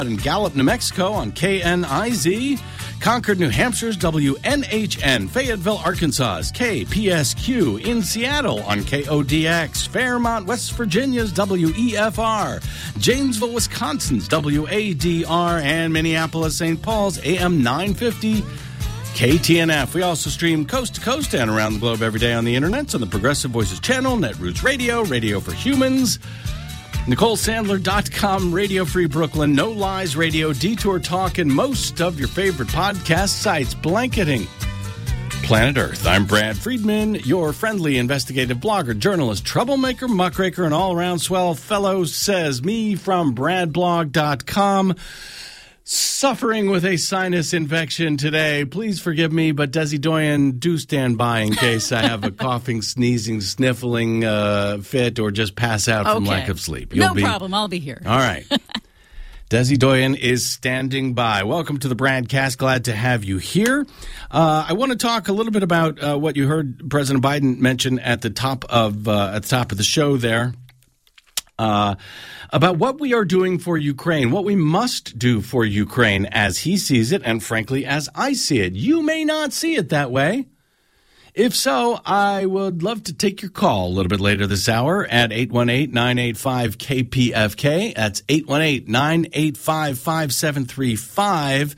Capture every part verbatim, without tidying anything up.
In Gallup, New Mexico on K N I Z, Concord, New Hampshire's W N H N, Fayetteville, Arkansas's K P S Q, in Seattle on K O D X, Fairmont, West Virginia's W E F R, Janesville, Wisconsin's W A D R, and Minneapolis, Saint Paul's A M nine fifty K T N F. We also stream coast to coast and around the globe every day on the internet on the Progressive Voices channel, Netroots Radio, Radio for Humans, Nicole Sandler dot com, Radio Free Brooklyn, No Lies Radio, Detour Talk, and most of your favorite podcast sites blanketing planet Earth. I'm Brad Friedman, your friendly investigative blogger, journalist, troublemaker, muckraker, and all-around swell fellow, says me from brad blog dot com. Suffering with a sinus infection today. Please forgive me, but Desi Doyen, do stand by in case I have a coughing, sneezing, sniffling uh, fit or just pass out from okay. lack of sleep. You'll no be... problem. I'll be here. All right. Desi Doyen is standing by. Welcome to the Bradcast. Glad to have you here. Uh, I want to talk a little bit about uh, what you heard President Biden mention at the top of uh, at the top of the show there. Uh, about what we are doing for Ukraine, what we must do for Ukraine as he sees it, and frankly, as I see it. You may not see it that way. If so, I would love to take your call a little bit later this hour at eight one eight, nine eight five, K P F K. That's eight one eight, nine eight five, five seven three five.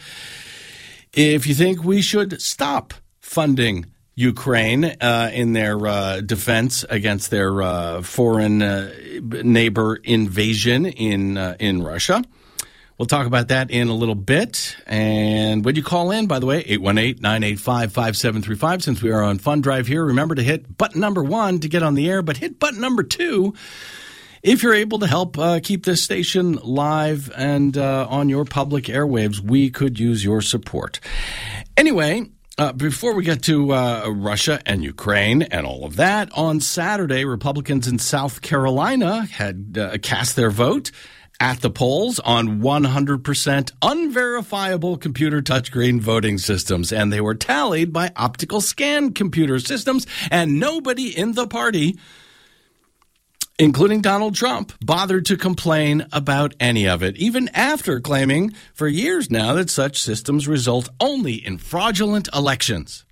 If you think we should stop funding Ukraine uh, in their uh, defense against their uh, foreign uh, neighbor invasion in uh, in Russia. We'll talk about that in a little bit. And when you call in, by the way, eight one eight, nine eight five, five seven three five. Since we are on Fund Drive here, remember to hit button number one to get on the air, but hit button number two if you're able to help uh, keep this station live and uh, on your public airwaves. We could use your support. Anyway, Uh, before we get to uh, Russia and Ukraine and all of that, on Saturday, Republicans in South Carolina had uh, cast their vote at the polls on one hundred percent unverifiable computer touchscreen voting systems, and they were tallied by optical scan computer systems, and nobody in the party, including Donald Trump, bothered to complain about any of it, even after claiming for years now that such systems result only in fraudulent elections.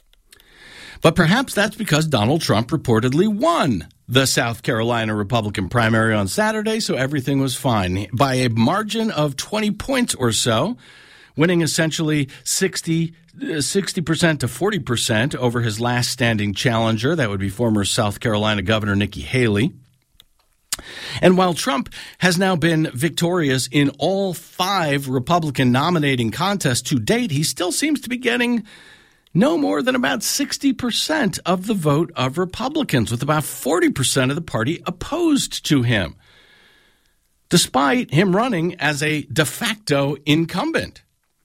But perhaps that's because Donald Trump reportedly won the South Carolina Republican primary on Saturday, so everything was fine. By a margin of twenty points or so, winning essentially sixty percent to forty percent over his last standing challenger. That would be former South Carolina Governor Nikki Haley. And while Trump has now been victorious in all five Republican nominating contests to date, he still seems to be getting no more than about sixty percent of the vote of Republicans, with about forty percent of the party opposed to him, despite him running as a de facto incumbent.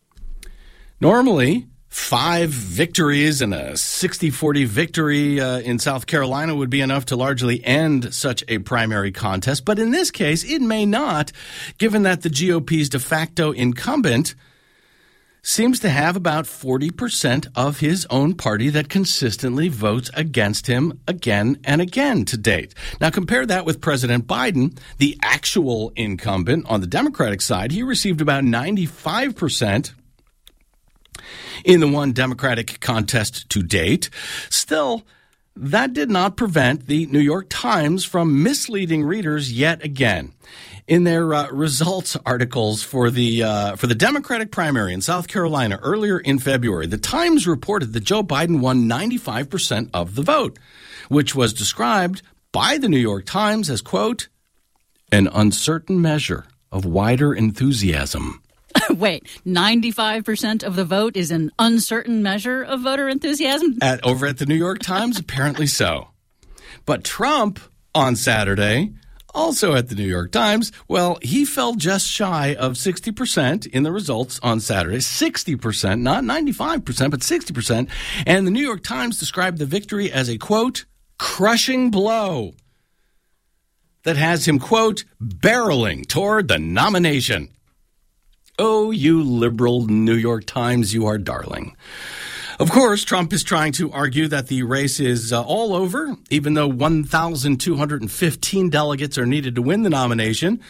Normally, five victories and a sixty forty victory uh, in South Carolina would be enough to largely end such a primary contest. But in this case, it may not, given that the G O P's de facto incumbent seems to have about forty percent of his own party that consistently votes against him again and again to date. Now, compare that with President Biden, the actual incumbent on the Democratic side. He received about ninety-five percent in the one Democratic contest to date. Still, that did not prevent the New York Times from misleading readers yet again. In their uh, results articles for the uh, for the Democratic primary in South Carolina earlier in February, the Times reported that Joe Biden won ninety-five percent of the vote, which was described by the New York Times as, quote, an uncertain measure of wider enthusiasm. Wait, ninety-five percent of the vote is an uncertain measure of voter enthusiasm? At, over at the New York Times, apparently so. But Trump, on Saturday, also at the New York Times, well, he fell just shy of sixty percent in the results on Saturday. sixty percent, not ninety-five percent, but sixty percent. And the New York Times described the victory as a, quote, crushing blow that has him, quote, barreling toward the nomination. Oh, you liberal New York Times, you are darling. Of course, Trump is trying to argue that the race is uh, all over, even though one thousand two hundred fifteen delegates are needed to win the nomination.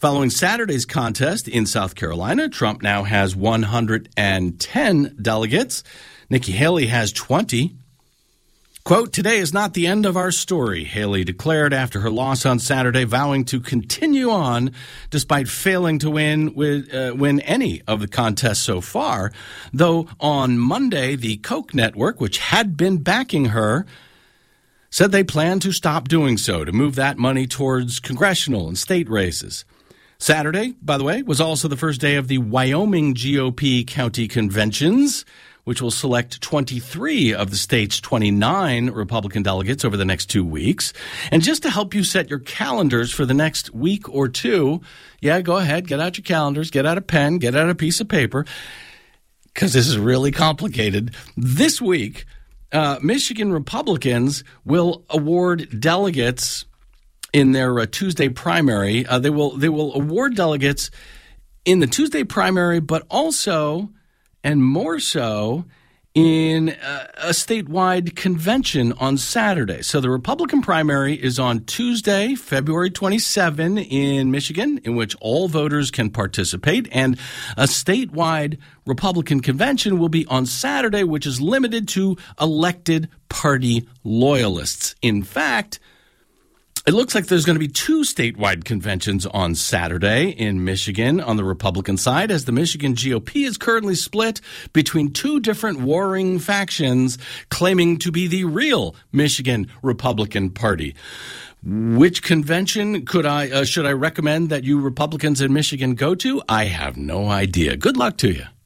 Following Saturday's contest in South Carolina, Trump now has one hundred ten delegates. Nikki Haley has twenty. Quote, "Today is not the end of our story," Haley declared after her loss on Saturday, vowing to continue on despite failing to win with, uh, win any of the contests so far. Though on Monday, the Koch network, which had been backing her, said they plan to stop doing so to move that money towards congressional and state races. Saturday, by the way, was also the first day of the Wyoming G O P county conventions, which will select twenty-three of the state's twenty-nine Republican delegates over the next two weeks. And just to help you set your calendars for the next week or two, yeah, go ahead, get out your calendars, get out a pen, get out a piece of paper, because this is really complicated. This week, uh, Michigan Republicans will award delegates in their uh, Tuesday primary. Uh, they will they will award delegates in the Tuesday primary, but also, and more so, in a, a statewide convention on Saturday. So the Republican primary is on Tuesday, February twenty-seventh in Michigan, in which all voters can participate. And a statewide Republican convention will be on Saturday, which is limited to elected party loyalists. In fact, it looks like there's going to be two statewide conventions on Saturday in Michigan on the Republican side, as the Michigan G O P is currently split between two different warring factions claiming to be the real Michigan Republican Party. Which convention could I uh, should I recommend that you Republicans in Michigan go to? I have no idea. Good luck to you.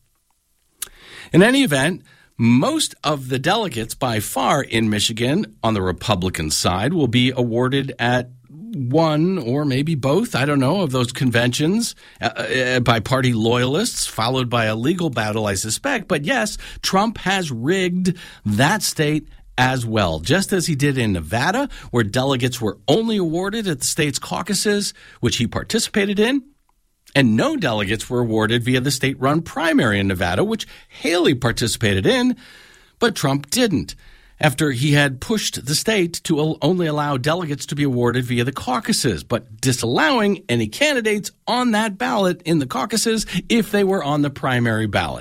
In any event, most of the delegates by far in Michigan on the Republican side will be awarded at one or maybe both, I don't know, of those conventions uh, uh, by party loyalists, followed by a legal battle, I suspect. But yes, Trump has rigged that state as well, just as he did in Nevada, where delegates were only awarded at the state's caucuses, which he participated in. And no delegates were awarded via the state-run primary in Nevada, which Haley participated in, but Trump didn't, after he had pushed the state to only allow delegates to be awarded via the caucuses, but disallowing any candidates on that ballot in the caucuses if they were on the primary ballot.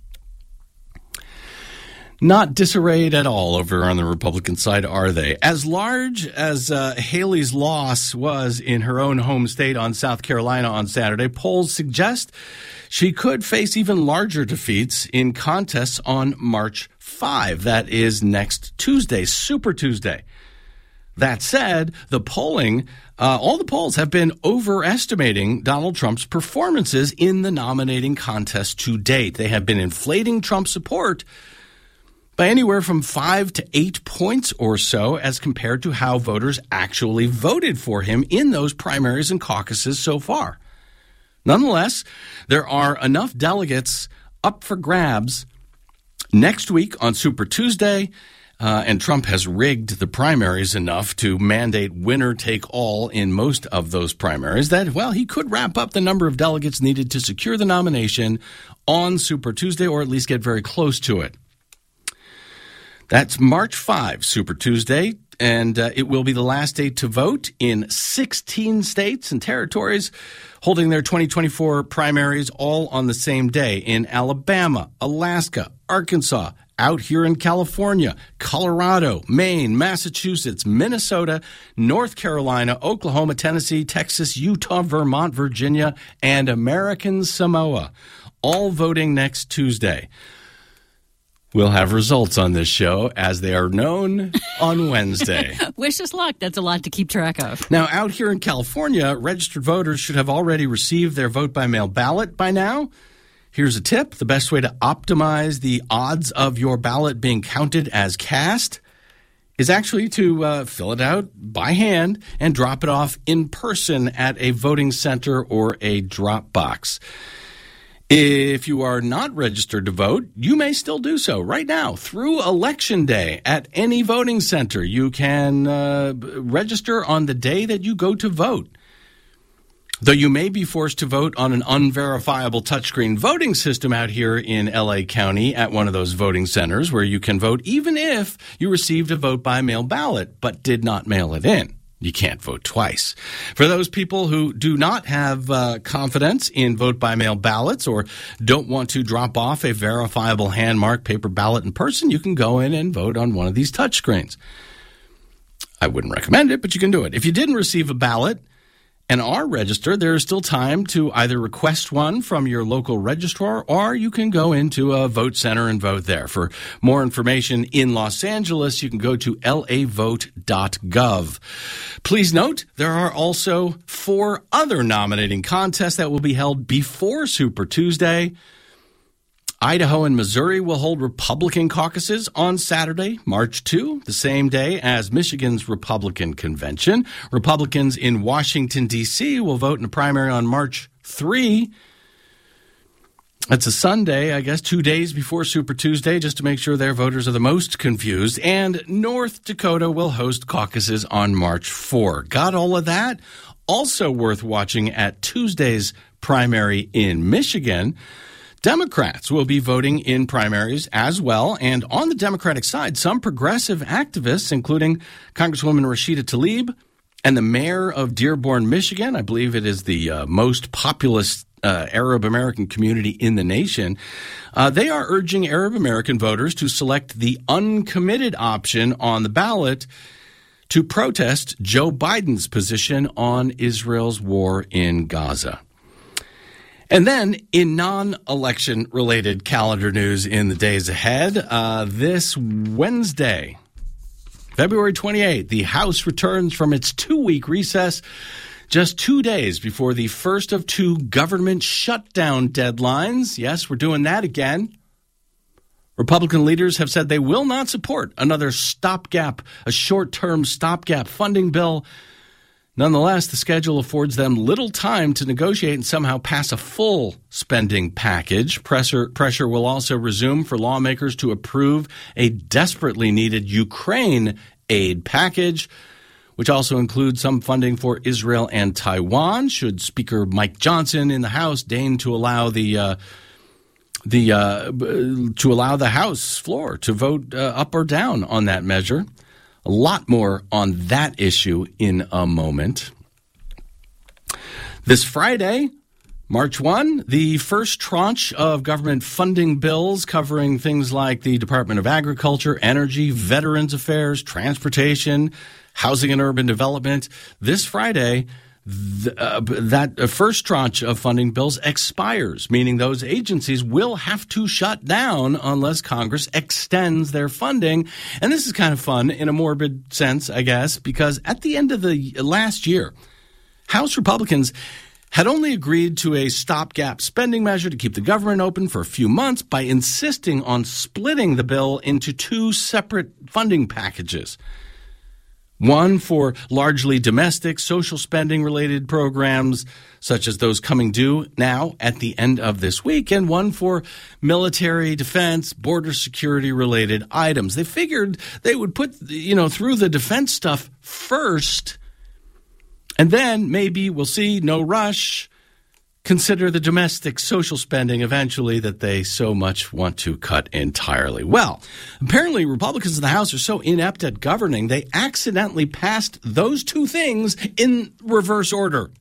Not disarrayed at all over on the Republican side, are they? As large as uh, Haley's loss was in her own home state on South Carolina on Saturday, polls suggest she could face even larger defeats in contests on March fifth. That is next Tuesday, Super Tuesday. That said, the polling, uh, all the polls have been overestimating Donald Trump's performances in the nominating contest to date. They have been inflating Trump's support by anywhere from five to eight points or so as compared to how voters actually voted for him in those primaries and caucuses so far. Nonetheless, there are enough delegates up for grabs next week on Super Tuesday, uh, and Trump has rigged the primaries enough to mandate winner take all in most of those primaries that, well, he could wrap up the number of delegates needed to secure the nomination on Super Tuesday, or at least get very close to it. That's March fifth, Super Tuesday, and uh, it will be the last day to vote in sixteen states and territories holding their twenty twenty-four primaries all on the same day in Alabama, Alaska, Arkansas, out here in California, Colorado, Maine, Massachusetts, Minnesota, North Carolina, Oklahoma, Tennessee, Texas, Utah, Vermont, Virginia, and American Samoa, all voting next Tuesday. We'll have results on this show as they are known on Wednesday. Wish us luck. That's a lot to keep track of. Now, out here in California, registered voters should have already received their vote-by-mail ballot by now. Here's a tip. The best way to optimize the odds of your ballot being counted as cast is actually to uh, fill it out by hand and drop it off in person at a voting center or a drop box. If you are not registered to vote, you may still do so right now through Election Day at any voting center. You can uh, register on the day that you go to vote. Though you may be forced to vote on an unverifiable touchscreen voting system out here in L A County at one of those voting centers where you can vote even if you received a vote-by-mail ballot but did not mail it in. you can't vote twice. For those people who do not have uh, confidence in vote-by-mail ballots or don't want to drop off a verifiable hand-marked paper ballot in person, you can go in and vote on one of these touchscreens. I wouldn't recommend it, but you can do it. If you didn't receive a ballot and are registered, there is still time to either request one from your local registrar or you can go into a vote center and vote there. For more information in Los Angeles, you can go to L A vote dot gov. Please note, there are also four other nominating contests that will be held before Super Tuesday. Idaho and Missouri will hold Republican caucuses on Saturday, March second, the same day as Michigan's Republican convention. Republicans in Washington, D C will vote in a primary on March third. That's a Sunday, I guess, two days before Super Tuesday, just to make sure their voters are the most confused. And North Dakota will host caucuses on March fourth. Got all of that? Also worth watching at Tuesday's primary in Michigan. Democrats will be voting in primaries as well. And on the Democratic side, some progressive activists, including Congresswoman Rashida Tlaib and the mayor of Dearborn, Michigan, I believe it is the uh, most populous uh, Arab American community in the nation, uh, they are urging Arab American voters to select the uncommitted option on the ballot to protest Joe Biden's position on Israel's war in Gaza. And then in non-election related calendar news in the days ahead, uh, this Wednesday, February twenty-eighth, the House returns from its two-week recess just two days before the first of two government shutdown deadlines. Yes, we're doing that again. Republican leaders have said they will not support another stopgap, a short-term stopgap funding bill. Nonetheless, the schedule affords them little time to negotiate and somehow pass a full spending package. Pressure, pressure will also resume for lawmakers to approve a desperately needed Ukraine aid package, which also includes some funding for Israel and Taiwan, should Speaker Mike Johnson in the House deign to allow the uh, the uh, to allow the House floor to vote uh, up or down on that measure. A lot more on that issue in a moment. This Friday, March first, the first tranche of government funding bills covering things like the Department of Agriculture, Energy, Veterans Affairs, Transportation, Housing and Urban Development. This Friday, th- uh, that first tranche of funding bills expires, meaning those agencies will have to shut down unless Congress extends their funding. And this is kind of fun in a morbid sense, I guess, because at the end of the last year, House Republicans had only agreed to a stopgap spending measure to keep the government open for a few months by insisting on splitting the bill into two separate funding packages. One for largely domestic social spending related programs, such as those coming due now at the end of this week, and one for military, defense, border security related items. They figured they would put, you know, through the defense stuff first, and then maybe, we'll see, no rush, consider the domestic social spending eventually that they so much want to cut entirely. Well, apparently Republicans in the House are so inept at governing, they accidentally passed those two things in reverse order.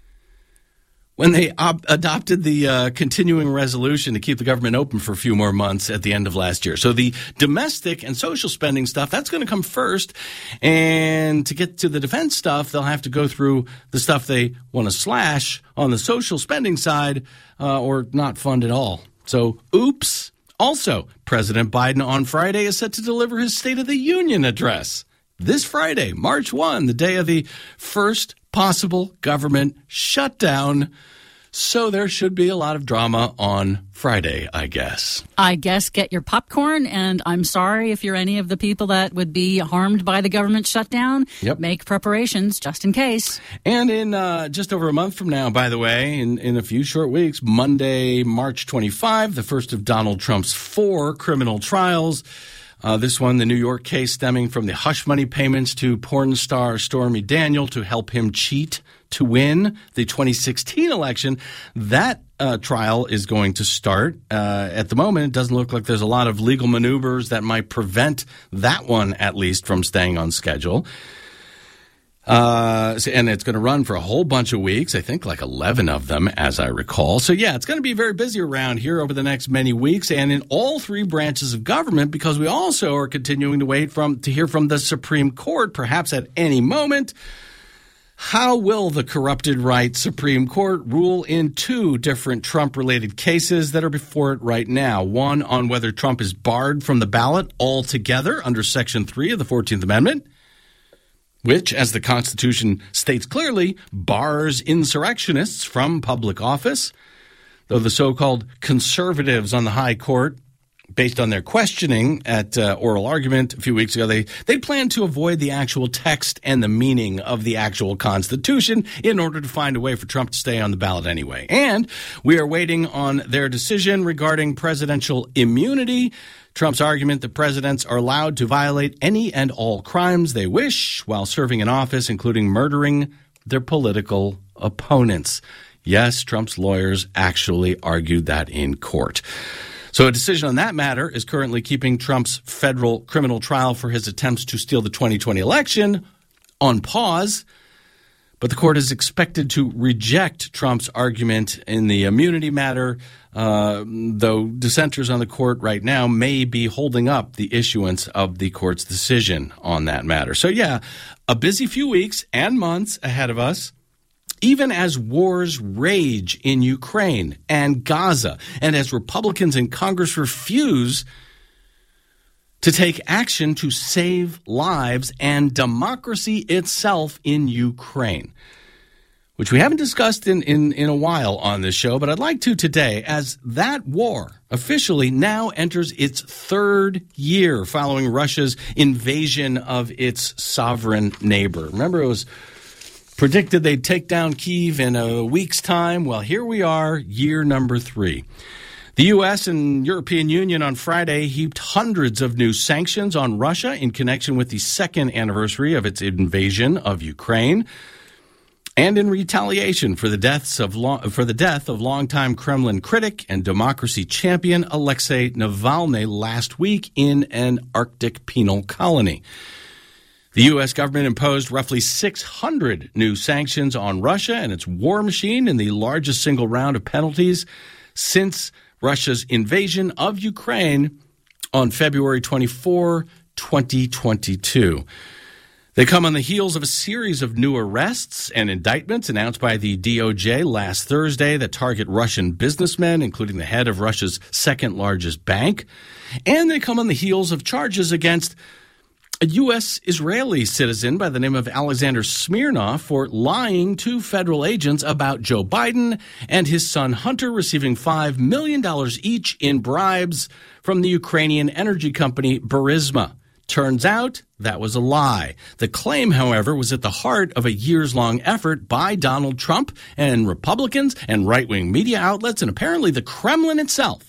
When they op- adopted the uh, continuing resolution to keep the government open for a few more months at the end of last year. So the domestic and social spending stuff, that's going to come first. And to get to the defense stuff, they'll have to go through the stuff they want to slash on the social spending side uh, or not fund at all. So, oops. Also, President Biden on Friday is set to deliver his State of the Union address. This Friday, March first, the day of the first possible government shutdown. So there should be a lot of drama on Friday, I guess. I guess get your popcorn, and I'm sorry if you're any of the people that would be harmed by the government shutdown. Yep. Make preparations just in case. And in uh, just over a month from now, by the way, in, in a few short weeks, Monday, March twenty-fifth, the first of Donald Trump's four criminal trials. Uh, this one, the New York case stemming from the hush money payments to porn star Stormy Daniel to help him cheat to win the twenty sixteen election. That uh, trial is going to start. Uh, at the moment, it doesn't look like there's a lot of legal maneuvers that might prevent that one, at least, from staying on schedule. Uh, and it's going to run for a whole bunch of weeks, I think like eleven of them, as I recall. So, yeah, it's going to be very busy around here over the next many weeks and in all three branches of government, because we also are continuing to wait from to hear from the Supreme Court, perhaps at any moment. How will the corrupted right Supreme Court rule in two different Trump-related cases that are before it right now? One on whether Trump is barred from the ballot altogether under Section three of the fourteenth Amendment, which, as the Constitution states clearly, bars insurrectionists from public office, though the so-called conservatives on the high court, based on their questioning at uh, oral argument a few weeks ago, they, they plan to avoid the actual text and the meaning of the actual Constitution in order to find a way for Trump to stay on the ballot anyway. And we are waiting on their decision regarding presidential immunity. Trump's argument that presidents are allowed to violate any and all crimes they wish while serving in office, including murdering their political opponents. Yes, Trump's lawyers actually argued that in court. So a decision on that matter is currently keeping Trump's federal criminal trial for his attempts to steal the twenty twenty election on pause. But the court is expected to reject Trump's argument in the immunity matter, uh, though dissenters on the court right now may be holding up the issuance of the court's decision on that matter. So, yeah, a busy few weeks and months ahead of us, even as wars rage in Ukraine and Gaza, and as Republicans in Congress refuse to take action to save lives and democracy itself in Ukraine, which we haven't discussed in, in, in a while on this show, but I'd like to today, as that war officially now enters its third year following Russia's invasion of its sovereign neighbor. Remember, it was predicted they'd take down Kyiv in a week's time. Well, here we are, year number three. The U S and European Union on Friday heaped hundreds of new sanctions on Russia in connection with the second anniversary of its invasion of Ukraine, and in retaliation for the deaths of long, for the death of longtime Kremlin critic and democracy champion Alexei Navalny last week in an Arctic penal colony. The U S government imposed roughly six hundred new sanctions on Russia and its war machine in the largest single round of penalties since Russia's invasion of Ukraine on February twenty-fourth, twenty twenty-two. They come on the heels of a series of new arrests and indictments announced by the D O J last Thursday that target Russian businessmen, including the head of Russia's second largest bank. And they come on the heels of charges against a U S Israeli citizen by the name of Alexander Smirnov for lying to federal agents about Joe Biden and his son Hunter receiving five million dollars each in bribes from the Ukrainian energy company Burisma. Turns out that was a lie. The claim, however, was at the heart of a years-long effort by Donald Trump and Republicans and right-wing media outlets and apparently the Kremlin itself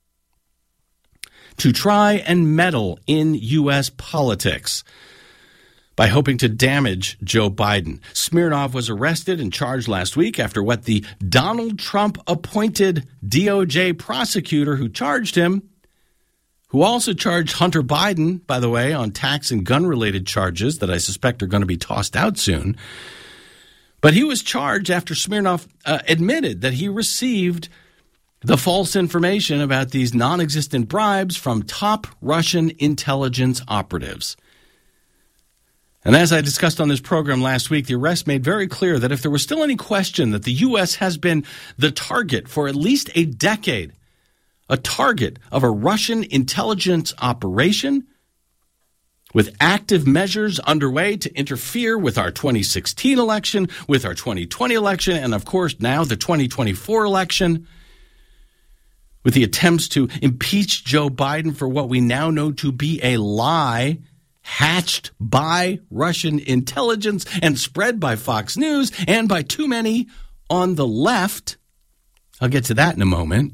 to try and meddle in U S politics by hoping to damage Joe Biden. Smirnov was arrested and charged last week after what the Donald Trump-appointed D O J prosecutor who charged him, who also charged Hunter Biden, by the way, on tax and gun-related charges that I suspect are going to be tossed out soon. But he was charged after Smirnov uh, admitted that he received the false information about these non-existent bribes from top Russian intelligence operatives. And as I discussed on this program last week, the arrest made very clear that if there was still any question that the U S has been the target for at least a decade, a target of a Russian intelligence operation with active measures underway to interfere with our twenty sixteen election, with our twenty twenty election, and of course now the twenty twenty-four election, with the attempts to impeach Joe Biden for what we now know to be a lie hatched by Russian intelligence and spread by Fox News and by too many on the left. I'll get to that in a moment.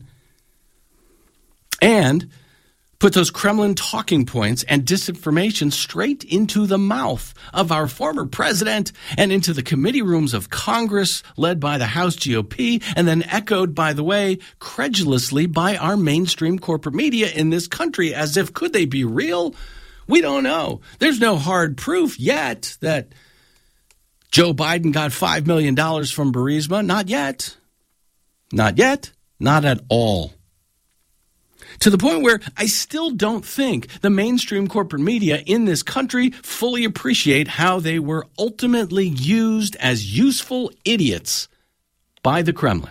And put those Kremlin talking points and disinformation straight into the mouth of our former president and into the committee rooms of Congress led by the House G O P and then echoed, by the way, credulously by our mainstream corporate media in this country as if could they be real? We don't know. There's no hard proof yet that Joe Biden got five million dollars from Burisma? Not yet. Not yet. Not at all. To the point where I still don't think the mainstream corporate media in this country fully appreciate how they were ultimately used as useful idiots by the Kremlin.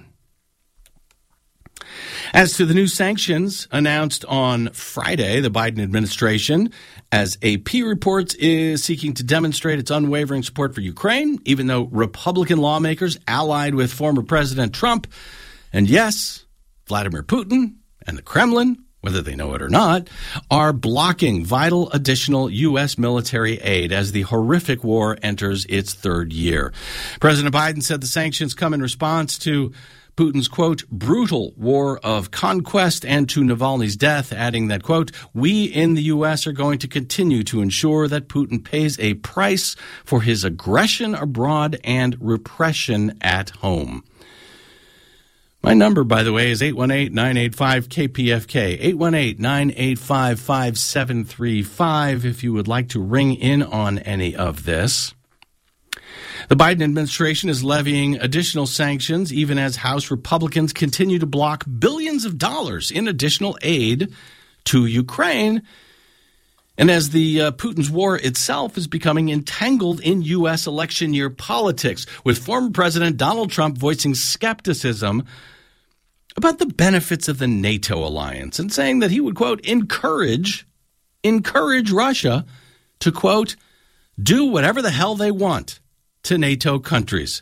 As to the new sanctions announced on Friday, the Biden administration, as A P reports, is seeking to demonstrate its unwavering support for Ukraine, even though Republican lawmakers allied with former President Trump, and yes, Vladimir Putin and the Kremlin, whether they know it or not, are blocking vital additional U S military aid as the horrific war enters its third year. President Biden said the sanctions come in response to Putin's, quote, brutal war of conquest and to Navalny's death, adding that, quote, we in the U S are going to continue to ensure that Putin pays a price for his aggression abroad and repression at home. My number, by the way, is eight one eight, nine eight five, K P F K, eight one eight, nine eight five, five seven three five, if you would like to ring in on any of this. The Biden administration is levying additional sanctions, even as House Republicans continue to block billions of dollars in additional aid to Ukraine, and as the uh, Putin's war itself is becoming entangled in U S election year politics, with former President Donald Trump voicing skepticism about the benefits of the NATO alliance and saying that he would, quote, encourage, encourage Russia to, quote, do whatever the hell they want to NATO countries.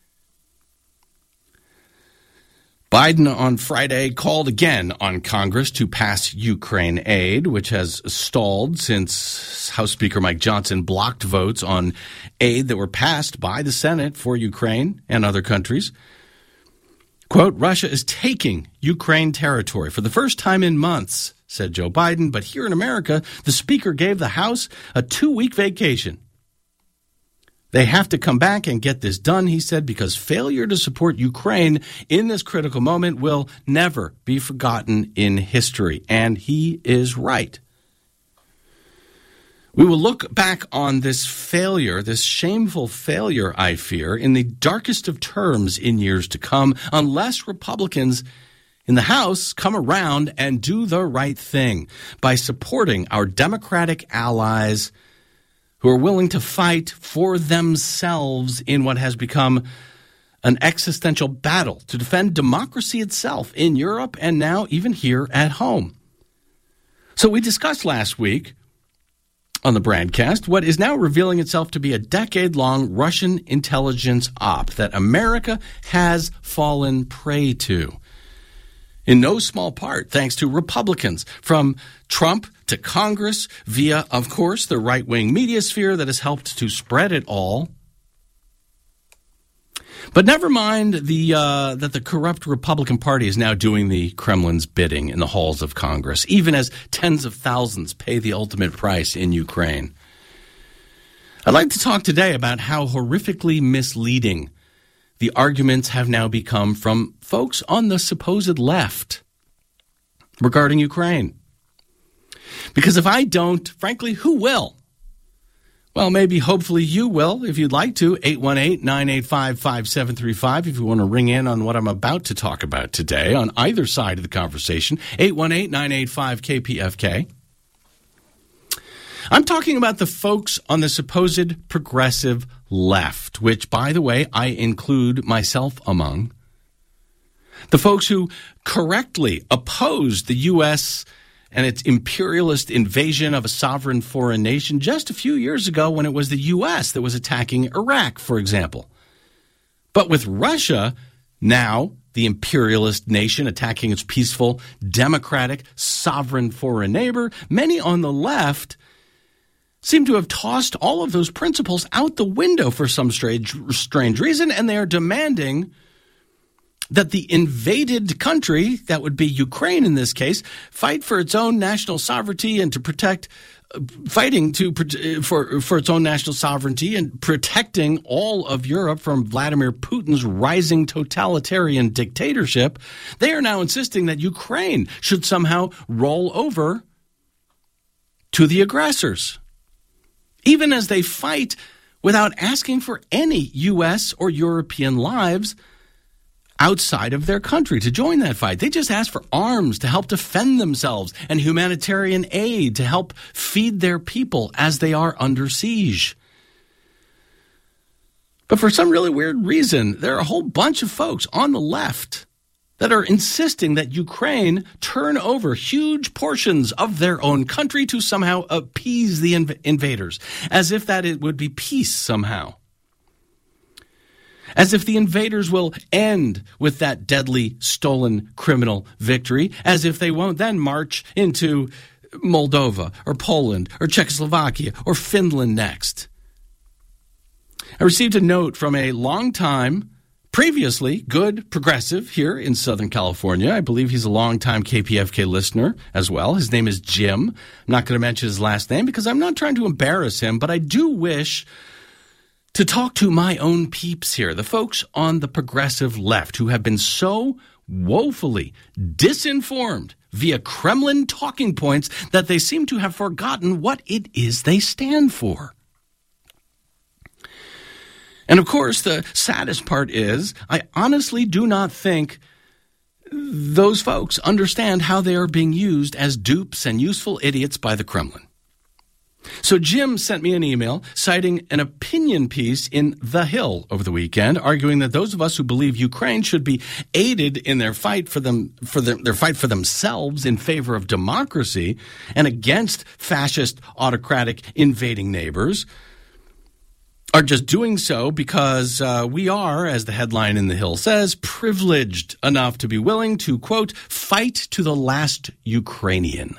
Biden on Friday called again on Congress to pass Ukraine aid, which has stalled since House Speaker Mike Johnson blocked votes on aid that were passed by the Senate for Ukraine and other countries. Quote, Russia is taking Ukraine territory for the first time in months, said Joe Biden. But here in America, the Speaker gave the House a two-week vacation. They have to come back and get this done, he said, because failure to support Ukraine in this critical moment will never be forgotten in history. And he is right. We will look back on this failure, this shameful failure, I fear, in the darkest of terms in years to come, unless Republicans in the House come around and do the right thing by supporting our Democratic allies who are willing to fight for themselves in what has become an existential battle to defend democracy itself in Europe and now even here at home. So we discussed last week on the broadcast what is now revealing itself to be a decade-long Russian intelligence op that America has fallen prey to. In no small part, thanks to Republicans, from Trump to Congress, via, of course, the right-wing media sphere that has helped to spread it all. But never mind the uh, that the corrupt Republican Party is now doing the Kremlin's bidding in the halls of Congress, even as tens of thousands pay the ultimate price in Ukraine. I'd like to talk today about how horrifically misleading the arguments have now become from folks on the supposed left regarding Ukraine. Because if I don't, frankly, who will? Well, maybe, hopefully, you will, if you'd like to. eight one eight, nine eight five, five seven three five if you want to ring in on what I'm about to talk about today on either side of the conversation. eight one eight, nine eight five, K P F K. I'm talking about the folks on the supposed progressive left, which, by the way, I include myself among. The folks who correctly opposed the U S and its imperialist invasion of a sovereign foreign nation just a few years ago when it was the U S that was attacking Iraq, for example. But with Russia now, the imperialist nation attacking its peaceful, democratic, sovereign foreign neighbor, many on the left seem to have tossed all of those principles out the window for some strange, strange reason, and they are demanding that the invaded country, that would be Ukraine in this case, fight for its own national sovereignty and to protect, uh, fighting to for for its own national sovereignty and protecting all of Europe from Vladimir Putin's rising totalitarian dictatorship. They are now insisting that Ukraine should somehow roll over to the aggressors, even as they fight without asking for any U S or European lives outside of their country to join that fight. They just asked for arms to help defend themselves and humanitarian aid to help feed their people as they are under siege. But for some really weird reason, there are a whole bunch of folks on the left that are insisting that Ukraine turn over huge portions of their own country to somehow appease the inv- invaders, as if that it would be peace somehow. As if the invaders will end with that deadly, stolen, criminal victory, as if they won't then march into Moldova or Poland or Czechoslovakia or Finland next. I received a note from a longtime, previously good progressive here in Southern California. I believe he's a longtime K P F K listener as well. His name is Jim. I'm not going to mention his last name because I'm not trying to embarrass him, but I do wish to talk to my own peeps here, the folks on the progressive left who have been so woefully disinformed via Kremlin talking points that they seem to have forgotten what it is they stand for. And of course, the saddest part is I honestly do not think those folks understand how they are being used as dupes and useful idiots by the Kremlin. So Jim sent me an email citing an opinion piece in The Hill over the weekend, arguing that those of us who believe Ukraine should be aided in their fight for them for their, their fight for themselves in favor of democracy and against fascist, autocratic, invading neighbors are just doing so because uh, we are, as the headline in The Hill says, privileged enough to be willing to, quote, fight to the last Ukrainian.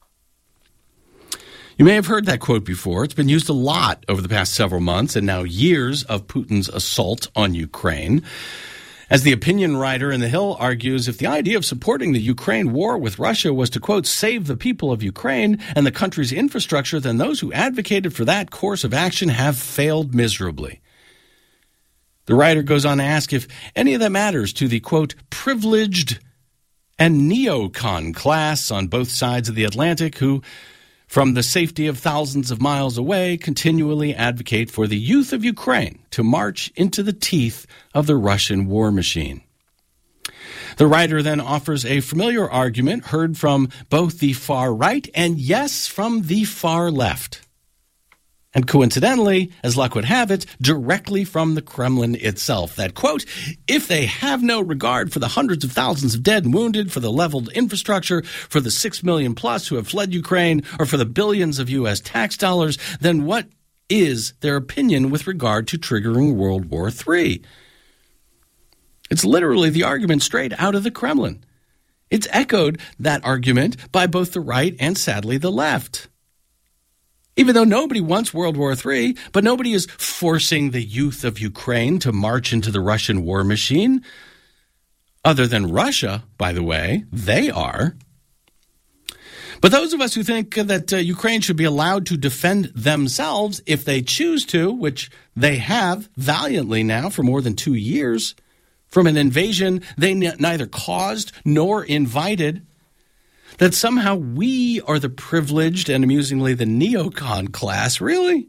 You may have heard that quote before. It's been used a lot over the past several months and now years of Putin's assault on Ukraine. As the opinion writer in The Hill argues, if the idea of supporting the Ukraine war with Russia was to, quote, save the people of Ukraine and the country's infrastructure, then those who advocated for that course of action have failed miserably. The writer goes on to ask if any of that matters to the, quote, privileged and neocon class on both sides of the Atlantic who, from the safety of thousands of miles away, continually advocate for the youth of Ukraine to march into the teeth of the Russian war machine. The writer then offers a familiar argument heard from both the far right and, yes, from the far left. And coincidentally, as luck would have it, directly from the Kremlin itself, that, quote, if they have no regard for the hundreds of thousands of dead and wounded, for the leveled infrastructure, for the six million plus who have fled Ukraine, or for the billions of U S tax dollars, then what is their opinion with regard to triggering World War Three? It's literally the argument straight out of the Kremlin. It's echoed, that argument, by both the right and, sadly, the left. Even though nobody wants World War Three, but nobody is forcing the youth of Ukraine to march into the Russian war machine. Other than Russia, by the way, they are. But those of us who think that uh, Ukraine should be allowed to defend themselves if they choose to, which they have valiantly now for more than two years, from an invasion they n- neither caused nor invited, that somehow we are the privileged and amusingly the neocon class, really?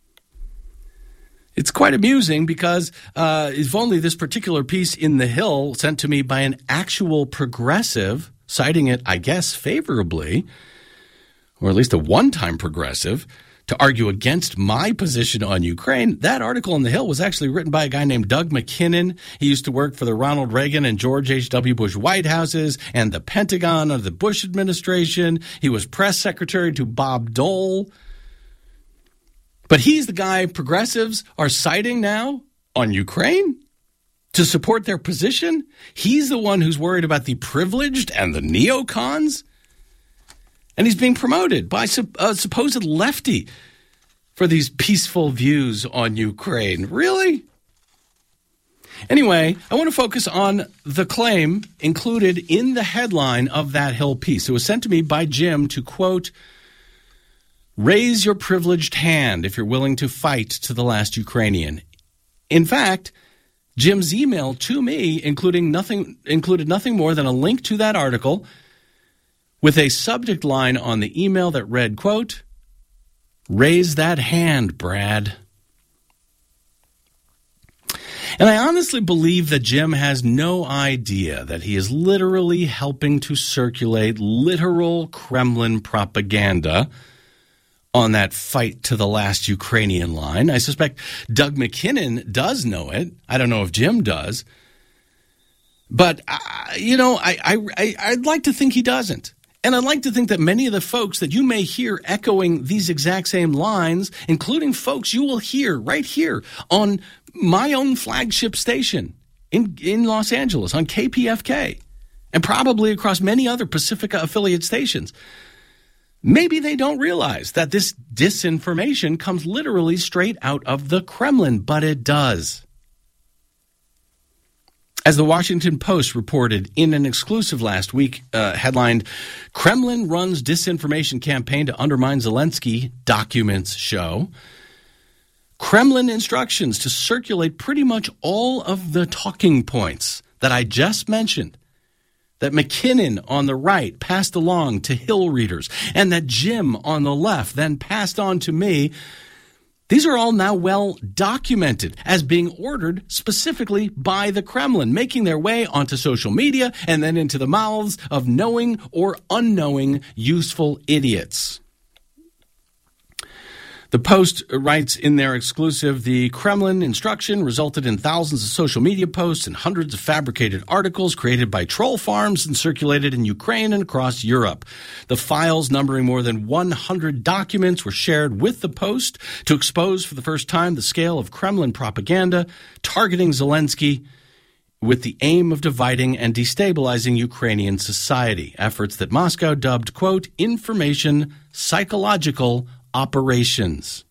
It's quite amusing because uh, if only this particular piece in The Hill sent to me by an actual progressive, citing it, I guess, favorably, or at least a one-time progressive, to argue against my position on Ukraine. That article in The Hill was actually written by a guy named Doug McKinnon. He used to work for the Ronald Reagan and George H W. Bush White Houses and the Pentagon of the Bush administration. He was press secretary to Bob Dole. But he's the guy progressives are citing now on Ukraine to support their position. He's the one who's worried about the privileged and the neocons. And he's being promoted by a supposed lefty for these peaceful views on Ukraine. Really? Anyway, I want to focus on the claim included in the headline of that Hill piece. It was sent to me by Jim to, quote, raise your privileged hand if you're willing to fight to the last Ukrainian. In fact, Jim's email to me including nothing, included nothing more than a link to that article with a subject line on the email that read, quote, raise that hand, Brad. And I honestly believe that Jim has no idea that he is literally helping to circulate literal Kremlin propaganda on that fight to the last Ukrainian line. I suspect Doug McKinnon does know it. I don't know if Jim does. But, uh, you know, I, I, I'd like to think he doesn't. And I'd like to think that many of the folks that you may hear echoing these exact same lines, including folks you will hear right here on my own flagship station in, in Los Angeles on K P F K, and probably across many other Pacifica affiliate stations, maybe they don't realize that this disinformation comes literally straight out of the Kremlin, but it does. As the Washington Post reported in an exclusive last week, uh, headlined, Kremlin runs disinformation campaign to undermine Zelensky, documents show. Kremlin instructions to circulate pretty much all of the talking points that I just mentioned, that McKinnon on the right passed along to Hill readers, and that Jim on the left then passed on to me. These are all now well documented as being ordered specifically by the Kremlin, making their way onto social media and then into the mouths of knowing or unknowing useful idiots. The Post writes in their exclusive, the Kremlin instruction resulted in thousands of social media posts and hundreds of fabricated articles created by troll farms and circulated in Ukraine and across Europe. The files, numbering more than one hundred documents, were shared with the Post to expose for the first time the scale of Kremlin propaganda targeting Zelensky with the aim of dividing and destabilizing Ukrainian society, efforts that Moscow dubbed, quote, information psychological operations.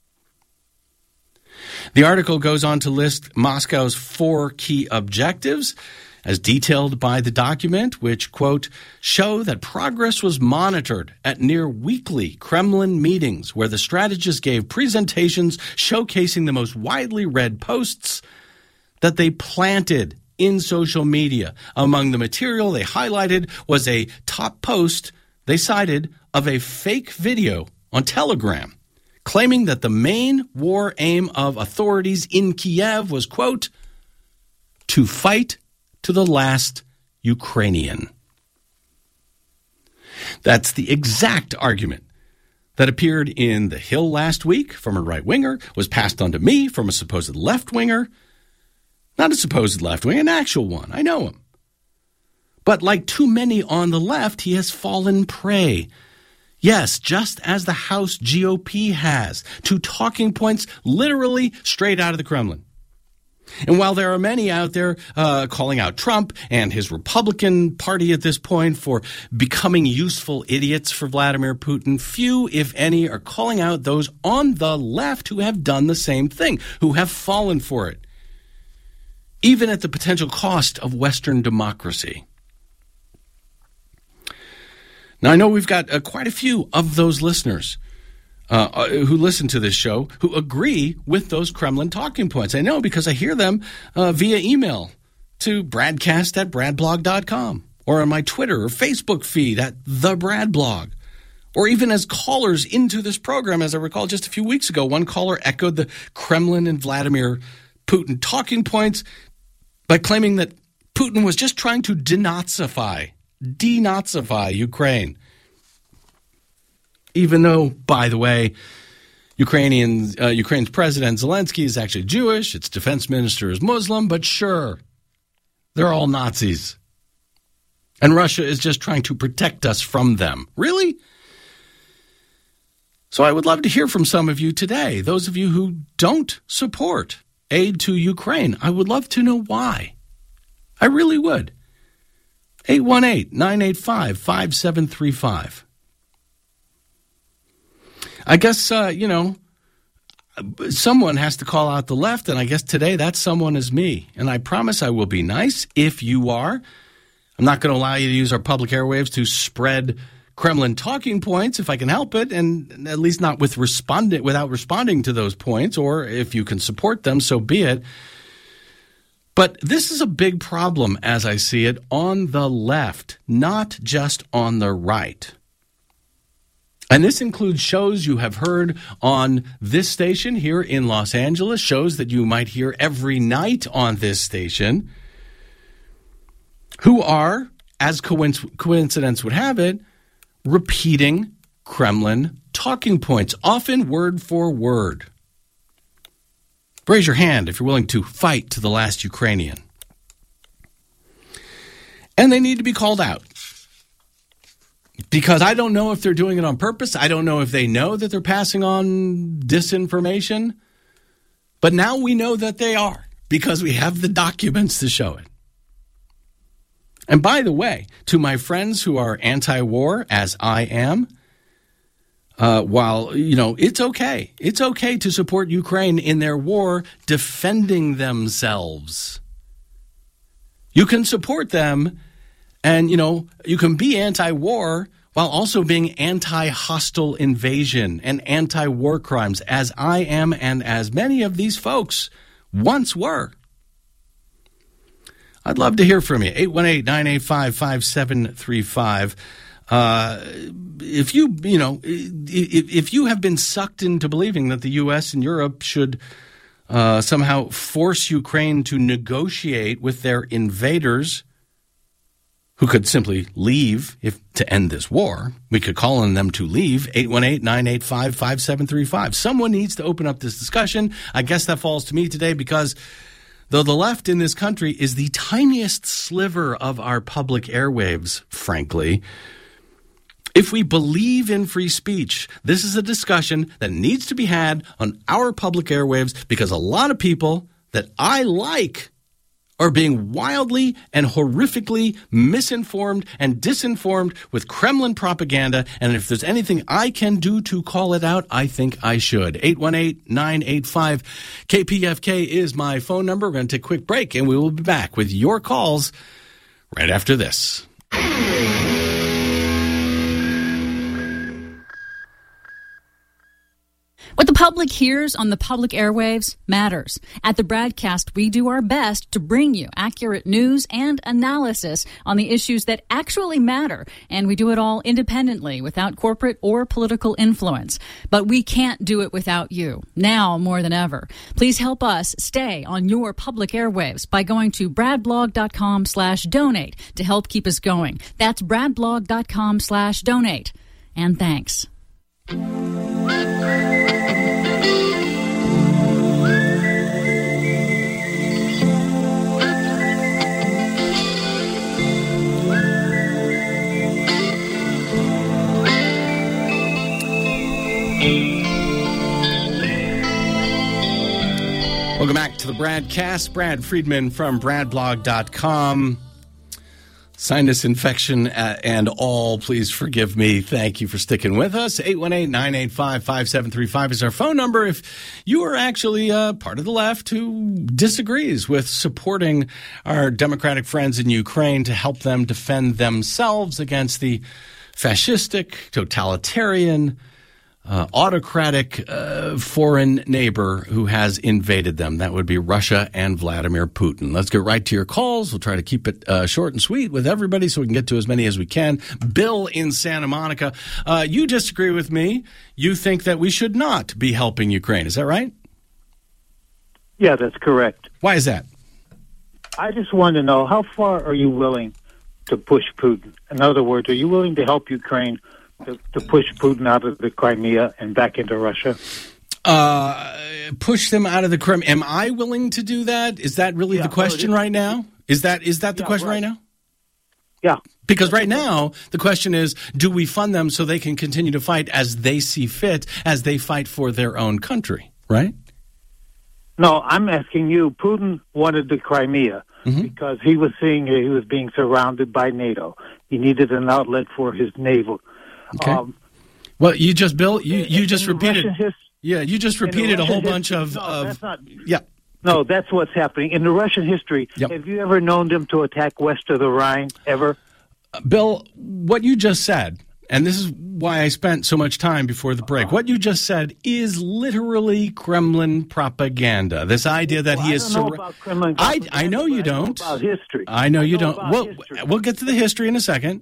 The article goes on to list Moscow's four key objectives as detailed by the document, which, quote, show that progress was monitored at near weekly Kremlin meetings where the strategists gave presentations showcasing the most widely read posts that they planted in social media. Among the material they highlighted was a top post they cited of a fake video on Telegram, claiming that the main war aim of authorities in Kiev was, quote, to fight to the last Ukrainian. That's the exact argument that appeared in The Hill last week from a right-winger, was passed on to me from a supposed left-winger. Not a supposed left-winger, an actual one. I know him. But like too many on the left, he has fallen prey. Yes, just as the House G O P has, to talking points literally straight out of the Kremlin. And while there are many out there uh, calling out Trump and his Republican Party at this point for becoming useful idiots for Vladimir Putin, few, if any, are calling out those on the left who have done the same thing, who have fallen for it, even at the potential cost of Western democracy. Now, I know we've got uh, quite a few of those listeners uh, who listen to this show who agree with those Kremlin talking points. I know because I hear them uh, via email to bradcast at bradblog dot com or on my Twitter or Facebook feed at the Bradblog, or even as callers into this program. As I recall just a few weeks ago, one caller echoed the Kremlin and Vladimir Putin talking points by claiming that Putin was just trying to denazify denazify Ukraine. Even though, by the way, Ukrainian, uh, Ukraine's president Zelensky is actually Jewish, its defense minister is Muslim, but sure, they're all Nazis. And Russia is just trying to protect us from them. Really? So I would love to hear from some of you today, those of you who don't support aid to Ukraine. I would love to know why. I really would. eight one eight, nine eight five, five seven three five. I guess, uh, you know, someone has to call out the left, and I guess today that someone is me. And I promise I will be nice if you are. I'm not going to allow you to use our public airwaves to spread Kremlin talking points if I can help it, and at least not with respond- without responding to those points, or if you can support them, so be it. But this is a big problem, as I see it, on the left, not just on the right. And this includes shows you have heard on this station here in Los Angeles, shows that you might hear every night on this station, who are, as coinc- coincidence would have it, repeating Kremlin talking points, often word for word. Raise your hand if you're willing to fight to the last Ukrainian. And they need to be called out. Because I don't know if they're doing it on purpose. I don't know if they know that they're passing on disinformation. But now we know that they are, because we have the documents to show it. And by the way, to my friends who are anti-war, as I am, uh, while, you know, it's okay. It's okay to support Ukraine in their war defending themselves. You can support them. And, you know, you can be anti-war while also being anti-hostile invasion and anti-war crimes, as I am and as many of these folks once were. I'd love to hear from you. eight one eight, nine eight five, five seven three five. Uh, if you, you know, if, if you have been sucked into believing that the U S and Europe should uh, somehow force Ukraine to negotiate with their invaders, who could simply leave if to end this war. We could call on them to leave. eight one eight, nine eight five, five seven three five. Someone needs to open up this discussion. I guess that falls to me today, because though the left in this country is the tiniest sliver of our public airwaves, frankly, if we believe in free speech, this is a discussion that needs to be had on our public airwaves, because a lot of people that I like are being wildly and horrifically misinformed and disinformed with Kremlin propaganda. And if there's anything I can do to call it out, I think I should. eight one eight, nine eight five, K P F K is my phone number. We're going to take a quick break, and we will be back with your calls right after this. What the public hears on the public airwaves matters. At the Bradcast, we do our best to bring you accurate news and analysis on the issues that actually matter, and we do it all independently, without corporate or political influence. But we can't do it without you, now more than ever. Please help us stay on your public airwaves by going to bradblog.com slash donate to help keep us going. That's bradblog.com slash donate. And thanks. Welcome back to the Bradcast. Brad Friedman from bradblog dot com. Sinus infection uh, and all, please forgive me. Thank you for sticking with us. eight one eight, nine eight five, five seven three five is our phone number if you are actually uh, part of the left who disagrees with supporting our Democratic friends in Ukraine to help them defend themselves against the fascistic, totalitarian, Uh, autocratic uh, foreign neighbor who has invaded them. That would be Russia and Vladimir Putin. Let's get right to your calls. We'll try to keep it uh, short and sweet with everybody so we can get to as many as we can. Bill in Santa Monica, uh, you disagree with me. You think that we should not be helping Ukraine. Is that right? Yeah, that's correct. Why is that? I just want to know, how far are you willing to push Putin? In other words, are you willing to help Ukraine To, to push Putin out of the Crimea and back into Russia? Uh, push them out of the Crimea. Am I willing to do that? Is that really yeah, the question right now? Is that is that the yeah, question right. right now? Yeah. Because right now, the question is, do we fund them so they can continue to fight as they see fit, as they fight for their own country, right? No, I'm asking you, Putin wanted the Crimea mm-hmm. because he was seeing he was being surrounded by NATO. He needed an outlet for his naval. Okay. Um, well, you just, Bill, you, you just repeated. His, yeah, you just repeated a whole bunch history, of. No, of that's not, yeah. No, that's what's happening in the Russian history. Yep. Have you ever known them to attack west of the Rhine ever? Uh, Bill, what you just said, and this is why I spent so much time before the break. Uh-huh. What you just said is literally Kremlin propaganda. This idea that well, he I is. Don't know about Kremlin I I know you I don't. Know about history. I know I you know don't. Well, history. we'll get to the history in a second.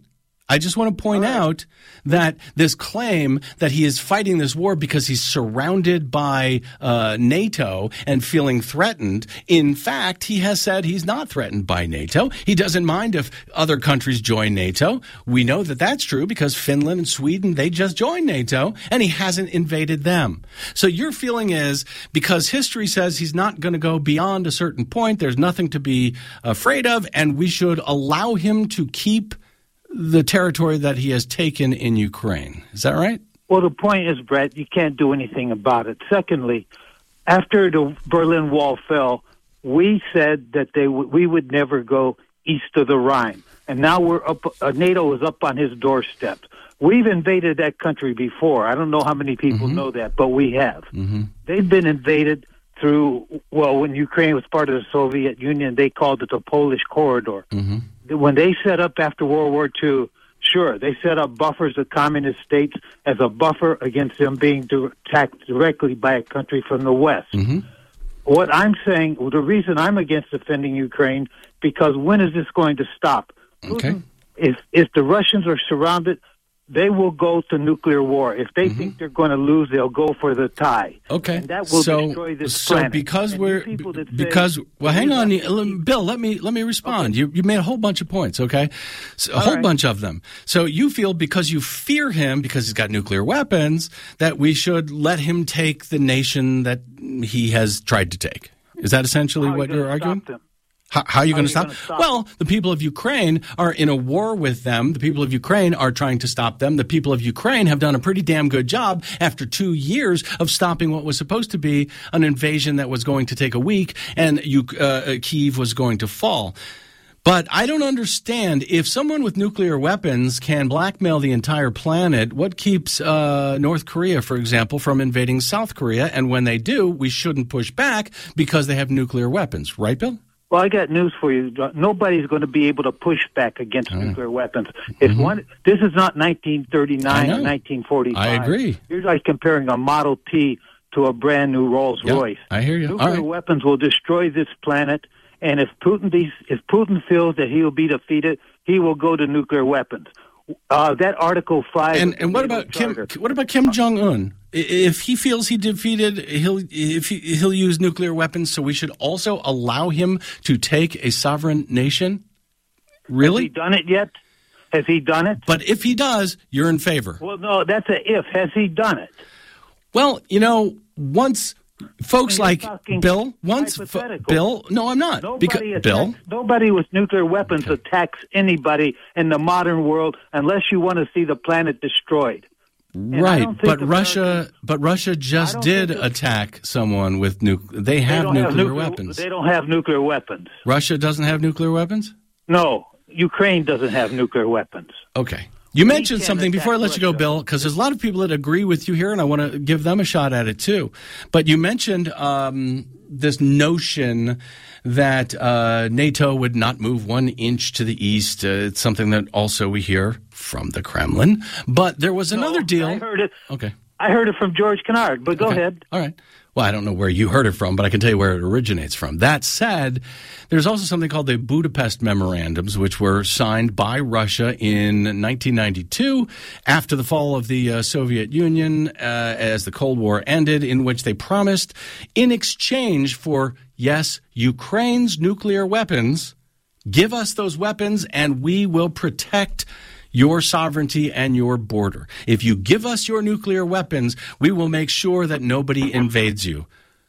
I just want to point right. out that this claim that he is fighting this war because he's surrounded by uh, NATO and feeling threatened, in fact, he has said he's not threatened by NATO. He doesn't mind if other countries join NATO. We know that that's true because Finland and Sweden, they just joined NATO, and he hasn't invaded them. So your feeling is because history says he's not going to go beyond a certain point, there's nothing to be afraid of, and we should allow him to keep the territory that he has taken in Ukraine. Is that right? Well, the point is, Brett, you can't do anything about it. Secondly, after the Berlin Wall fell, we said that they w- we would never go east of the Rhine. And now we're up, uh, NATO is up on his doorstep. We've invaded that country before. I don't know how many people mm-hmm. know that, but we have. Mm-hmm. They've been invaded through, well, when Ukraine was part of the Soviet Union, they called it the Polish Corridor. Mm-hmm. When they set up after World War Two, sure, they set up buffers of communist states as a buffer against them being di- attacked directly by a country from the West. Mm-hmm. What I'm saying, well, the reason I'm against defending Ukraine, because when is this going to stop? Okay. Putin, if, if the Russians are surrounded, they will go to nuclear war. If they mm-hmm. think they're going to lose, they'll go for the tie. Okay. And that will so, destroy this so planet. because and we're because say, well, hang on, Bill. Let me let me respond. Okay. You you made a whole bunch of points. Okay, so, a All whole right. bunch of them. So you feel because you fear him because he's got nuclear weapons that we should let him take the nation that he has tried to take. Is that essentially How what you you're arguing? Them? How, how are you going to stop? stop? Well, the people of Ukraine are in a war with them. The people of Ukraine are trying to stop them. The people of Ukraine have done a pretty damn good job after two years of stopping what was supposed to be an invasion that was going to take a week, and you, uh, Kyiv was going to fall. But I don't understand, if someone with nuclear weapons can blackmail the entire planet, what keeps uh, North Korea, for example, from invading South Korea? And when they do, we shouldn't push back because they have nuclear weapons. Right, Bill? Well, I got news for you. Nobody's going to be able to push back against oh. nuclear weapons. If mm-hmm. one, this is not nineteen thirty-nine or nineteen forty-five. I agree. You're like comparing a Model T to a brand new Rolls yep, Royce. I hear you. Nuclear right. weapons will destroy this planet, and if Putin if Putin feels that he will be defeated, he will go to nuclear weapons. Uh, that Article Five. And, and what about Kim? What about Kim Jong Un? If he feels he defeated, he'll if he, he'll use nuclear weapons. So we should also allow him to take a sovereign nation. Really? Has he done it yet? Has he done it? But if he does, you're in favor. Well, no, that's a if. Has he done it? Well, you know, once folks like Bill, once f- Bill, no, I'm not. Nobody because attacks, Bill, nobody with nuclear weapons okay. attacks anybody in the modern world unless you want to see the planet destroyed. And right, but Americans, Russia, but Russia just did attack someone with nuclear. They have they nuclear, have nuclear weapons. They don't have nuclear weapons. Russia doesn't have nuclear weapons? No, Ukraine doesn't have nuclear weapons. Okay. You mentioned something before I let you go, Bill, because there's a lot of people that agree with you here, and I want to give them a shot at it too. But you mentioned um, this notion that uh, NATO would not move one inch to the east. Uh, it's something that also we hear from the Kremlin. But there was another no, deal. I heard it. Okay. I heard it from George Kennard, but go okay. ahead. All right. Well, I don't know where you heard it from, but I can tell you where it originates from. That said, there's also something called the Budapest Memorandums, which were signed by Russia in nineteen ninety-two after the fall of the uh, Soviet Union, uh, as the Cold War ended, in which they promised, in exchange for, yes, Ukraine's nuclear weapons, give us those weapons and we will protect your sovereignty and your border. If you give us your nuclear weapons, we will make sure that nobody invades you.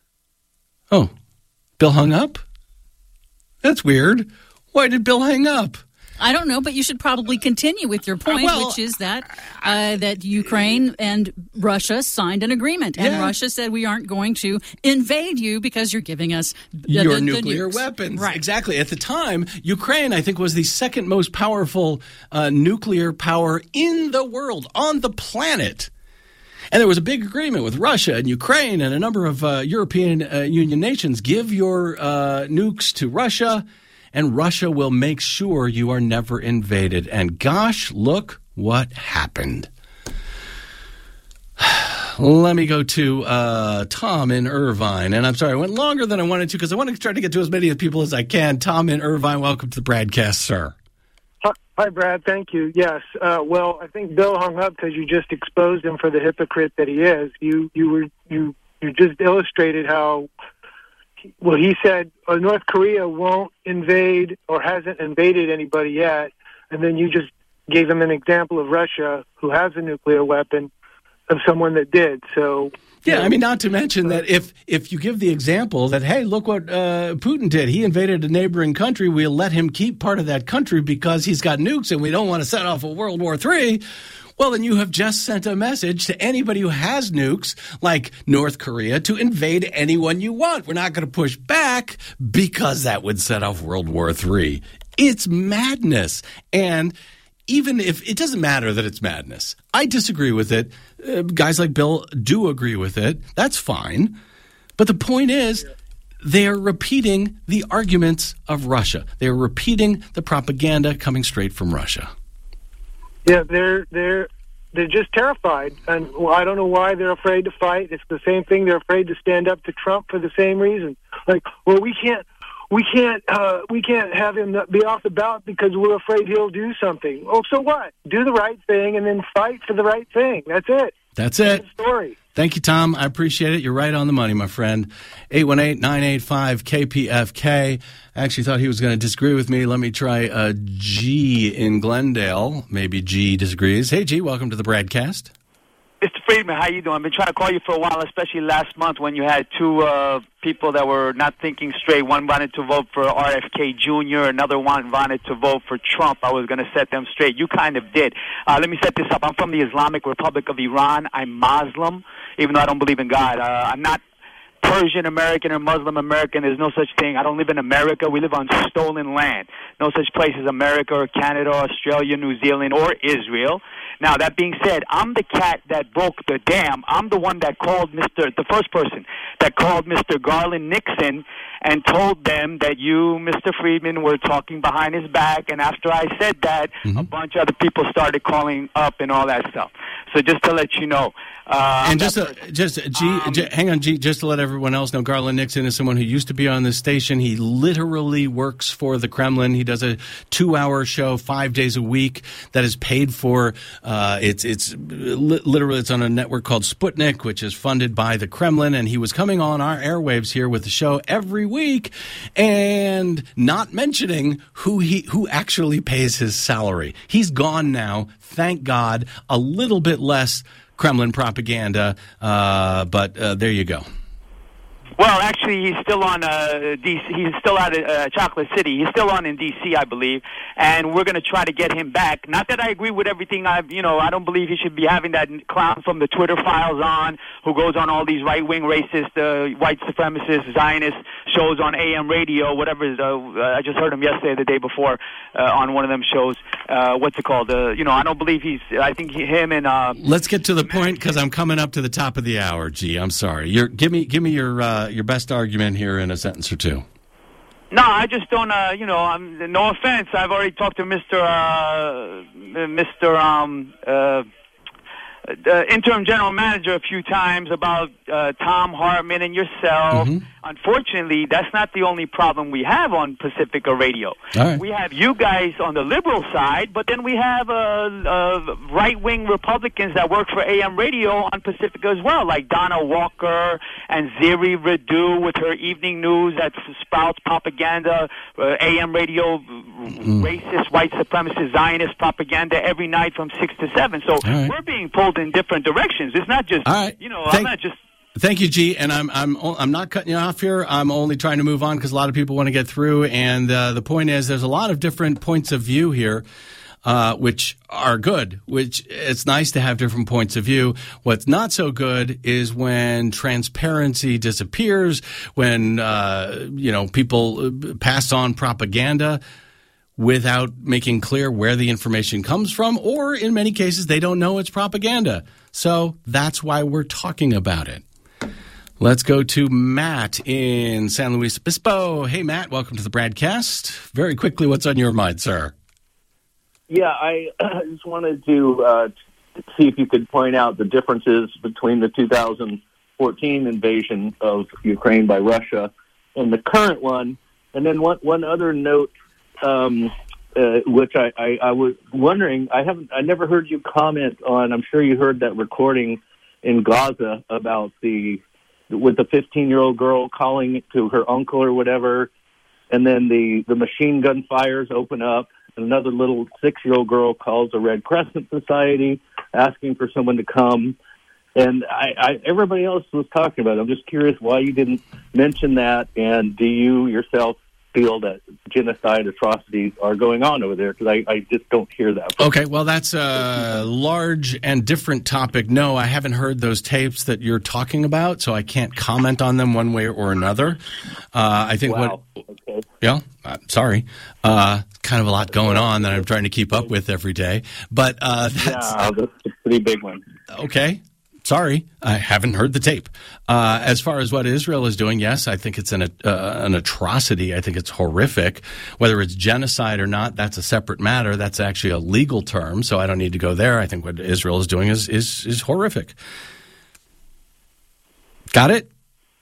Oh, Bill hung up? That's weird. Why did Bill hang up? I don't know, but you should probably continue with your point, well, which is that uh, that Ukraine and Russia signed an agreement, and yeah. Russia said we aren't going to invade you because you're giving us the, your the, nuclear the weapons. Right. Exactly. At the time, Ukraine, I think, was the second most powerful uh, nuclear power in the world, on the planet. And there was a big agreement with Russia and Ukraine and a number of uh, European uh, Union nations. Give your uh, nukes to Russia, and Russia will make sure you are never invaded. And gosh, look what happened. Let me go to uh, Tom in Irvine. And I'm sorry, I went longer than I wanted to because I wanted to try to get to as many people as I can. Tom in Irvine, welcome to the broadcast, sir. Hi, Hi, Brad. Thank you. Yes. Uh, well, I think Bill hung up because you just exposed him for the hypocrite that he is. You you were you you just illustrated how. Well, he said uh, North Korea won't invade or hasn't invaded anybody yet, and then you just gave him an example of Russia, who has a nuclear weapon, of someone that did. So. Yeah, I mean, not to mention that if if you give the example that, hey, look what uh, Putin did. He invaded a neighboring country. We'll let him keep part of that country because he's got nukes and we don't want to set off a World War Three. Well, then you have just sent a message to anybody who has nukes, like North Korea, to invade anyone you want. We're not going to push back because that would set off World War Three. It's madness. And even if it doesn't matter that it's madness, I disagree with it. Uh, guys like Bill do agree with it. That's fine. But the point is, they are repeating the arguments of Russia. They are repeating the propaganda coming straight from Russia. Yeah, they're they're they're just terrified, and well, I don't know why they're afraid to fight. It's the same thing. They're afraid to stand up to Trump for the same reason. Like, well, we can't. We can't uh, we can't have him be off the ballot because we're afraid he'll do something. Oh, so what? Do the right thing and then fight for the right thing. That's it. That's it. That's the story. Thank you, Tom. I appreciate it. You're right on the money, my friend. eight one eight, nine eight five, K P F K. I actually thought he was going to disagree with me. Let me try uh, G in Glendale. Maybe G disagrees. Hey, G, welcome to the Bradcast. Mister Friedman, how you doing? I've been trying to call you for a while, especially last month when you had two uh, people that were not thinking straight. One wanted to vote for R F K Junior Another one wanted to vote for Trump. I was going to set them straight. You kind of did. Uh, let me set this up. I'm from the Islamic Republic of Iran. I'm Muslim, even though I don't believe in God. Uh, I'm not Persian American or Muslim American. There's no such thing. I don't live in America. We live on stolen land. No such place as America or Canada, Australia, New Zealand, or Israel. Now, that being said, I'm the cat that broke the dam. I'm the one that called Mister the first person that called Mister Garland Nixon and told them that you, Mister Friedman, were talking behind his back. And after I said that, mm-hmm. a bunch of other people started calling up and all that stuff. So just to let you know. Uh, and just, uh, just G, um, G, hang on, G, just to let everyone else know, Garland Nixon is someone who used to be on this station. He literally works for the Kremlin. He does a two-hour show five days a week that is paid for. Uh, it's it's li- literally it's on a network called Sputnik, which is funded by the Kremlin. And he was coming on our airwaves here with the show every week, and not mentioning who he who actually pays his salary. He's gone now, thank God. A little bit less Kremlin propaganda, uh, but uh, there you go. Well, actually, he's still on uh, D C. He's still out of uh, Chocolate City. He's still on in D C, I believe, and we're going to try to get him back. Not that I agree with everything. I've, you know, I don't believe he should be having that clown from the Twitter files on, who goes on all these right-wing, racist, uh, white supremacist, Zionist shows on A M radio, whatever. Uh, I just heard him yesterday, the day before, uh, on one of them shows. Uh, what's it called? Uh, you know, I don't believe he's. I think he, him and. Uh, Let's get to the point because I'm coming up to the top of the hour. Gee, I'm sorry. You're, give me, give me your. Uh, your best argument here in a sentence or two. No, I just don't, uh, you know, I'm, no offense. I've already talked to Mister Uh, Mister Um, uh, uh, interim general manager a few times about uh, Tom Hartman and yourself. Mm-hmm. Unfortunately, that's not the only problem we have on Pacifica Radio. Right. We have you guys on the liberal side, but then we have uh, uh, right-wing Republicans that work for A M radio on Pacifica as well, like Donna Walker and Ziri Radu with her evening news that sprouts propaganda, uh, A M radio, mm-hmm. racist, white supremacist, Zionist propaganda every night from six to seven. So right. we're being pulled in different directions. It's not just, right. you know, Thank- I'm not just... Thank you, G. And I'm I'm I'm not cutting you off here. I'm only trying to move on because a lot of people want to get through. And uh, the point is, there's a lot of different points of view here, uh, which are good. Which it's nice to have different points of view. What's not so good is when transparency disappears, when uh, you know people pass on propaganda without making clear where the information comes from, or in many cases they don't know it's propaganda. So that's why we're talking about it. Let's go to Matt in San Luis Obispo. Hey, Matt, welcome to the Bradcast. Very quickly, what's on your mind, sir? Yeah, I just wanted to uh, see if you could point out the differences between the two thousand fourteen invasion of Ukraine by Russia and the current one. And then one, one other note, um, uh, which I, I, I was wondering. I haven't. I never heard you comment on. I'm sure you heard that recording in Gaza about the with the fifteen-year-old girl calling to her uncle or whatever, and then the the machine gun fires open up. And another little six-year-old girl calls the Red Crescent Society asking for someone to come. And I, I, everybody else was talking about it. I'm just curious why you didn't mention that, and do you yourself feel that genocide atrocities are going on over there? Because I, I just don't hear that. Okay, well, that's a large and different topic. No, I haven't heard those tapes that you're talking about, so I can't comment on them one way or another. Uh, I think wow. what... Okay. Yeah, uh, sorry. Uh, kind of a lot going on that I'm trying to keep up with every day. But uh, that's... Yeah, that's a pretty big one. Okay. Sorry, I haven't heard the tape. Uh, as far as what Israel is doing, yes, I think it's an uh, an atrocity. I think it's horrific. Whether it's genocide or not, that's a separate matter. That's actually a legal term, so I don't need to go there. I think what Israel is doing is is, is horrific. Got it?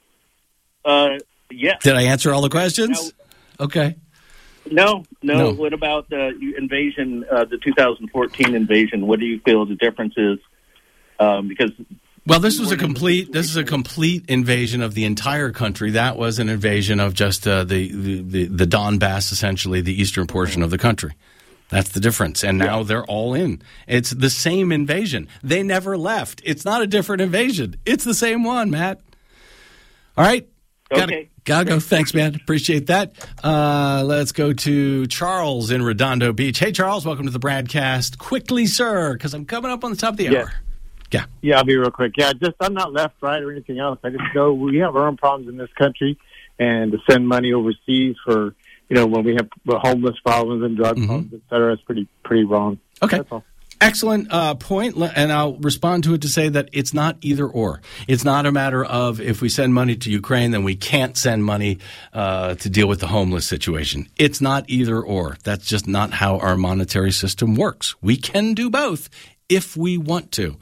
Uh, yeah. Did I answer all the questions? No. Okay. No, no, No. What about the invasion, uh, the two thousand fourteen invasion? What do you feel the difference is? Um, because well, this was a complete. This is a complete invasion of the entire country. That was an invasion of just uh, the, the the the Donbass, essentially the eastern portion of the country. That's the difference. And now they're all in. It's the same invasion. They never left. It's not a different invasion. It's the same one, Matt. All right. Gotta, okay. Gotta go. Thanks, man. Appreciate that. Uh, let's go to Charles in Redondo Beach. Hey, Charles. Welcome to the Bradcast. Quickly, sir, because I'm coming up on the top of the Yeah. hour. Yeah. Yeah, I'll be real quick. Yeah, just I'm not left, right, or anything else. I just know we have our own problems in this country, and to send money overseas for, you know, when we have homeless problems and drug Mm-hmm. problems, et cetera, it's pretty, pretty wrong. Okay. That's all. Excellent uh, point, and I'll respond to it to say that it's not either or. It's not a matter of if we send money to Ukraine, then we can't send money uh, to deal with the homeless situation. It's not either or. That's just not how our monetary system works. We can do both if we want to.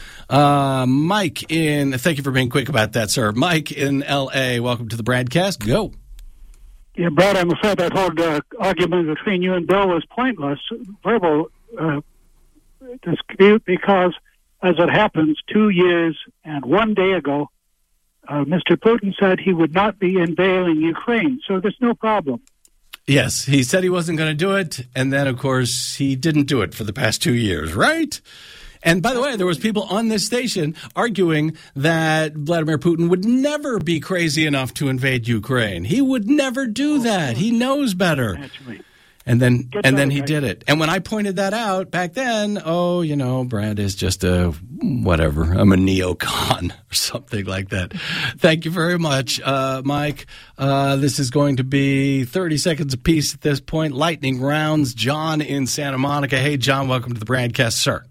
Uh, Mike in, thank you for being quick about that, sir. Mike in L A, welcome to the Bradcast. Go. Yeah, Brad, I'm afraid that whole uh, argument between you and Bill was pointless, verbal uh, dispute, because as it happens, two years and one day ago, uh, Mister Putin said he would not be invading Ukraine, so there's no problem. Yes, he said he wasn't going to do it, and then, of course, he didn't do it for the past two years, right? And by the way, there was people on this station arguing that Vladimir Putin would never be crazy enough to invade Ukraine. He would never do that. He knows better. That's right. And then Get and then better, he guys. did it. And when I pointed that out back then, oh, you know, Brad is just a whatever. I'm a neocon or something like that. Thank you very much, uh, Mike. Uh, this is going to be thirty seconds apiece at this point. Lightning rounds. John in Santa Monica. Hey, John, welcome to the Bradcast, sir.